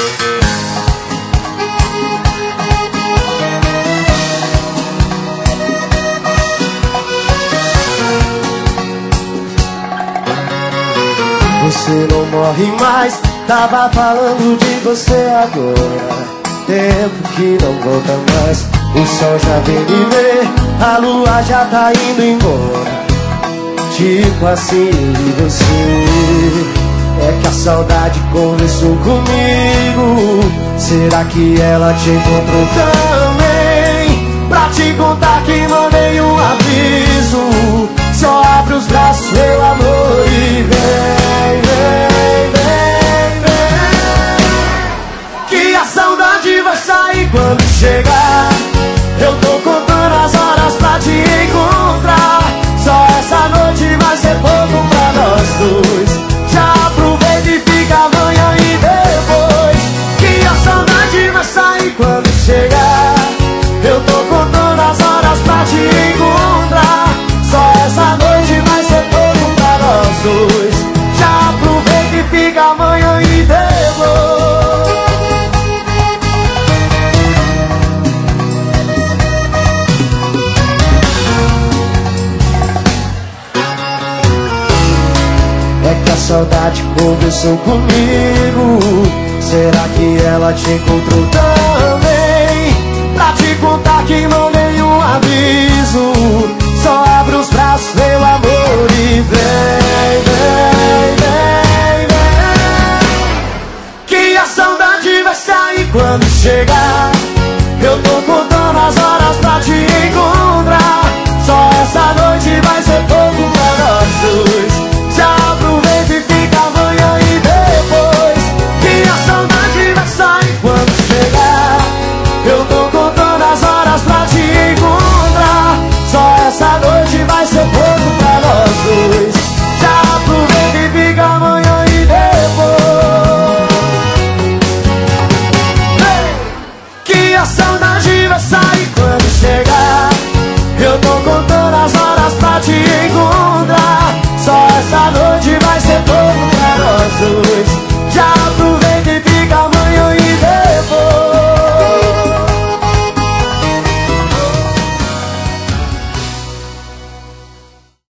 Você não morre mais, tava falando de você agora. Tempo que não volta mais, o sol já vem me ver, a lua já tá indo embora. Tipo assim, eu e você. É que a saudade conversou comigo. Será que ela te encontrou também? Pra te contar que mandei um aviso. Só abre os braços, meu amor, e vem, vem, vem, vem. Que a saudade vai sair quando chegar. Eu tô contando as horas pra te encontrar. Só essa noite vai ser pouco pra nós dois. Já aproveita e fica amanhã e depois. Que a saudade vai sair quando chegar. Eu tô contando as horas pra te encontrar. Só essa noite vai ser pouco pra nós dois. Já aproveita e fica amanhã e depois. É que a saudade conversou comigo. Será que ela te encontrou também? Pra te contar que mandei um aviso. Só abre os braços, meu amor, e vem, vem, vem, vem. Que a saudade vai sair quando chegar.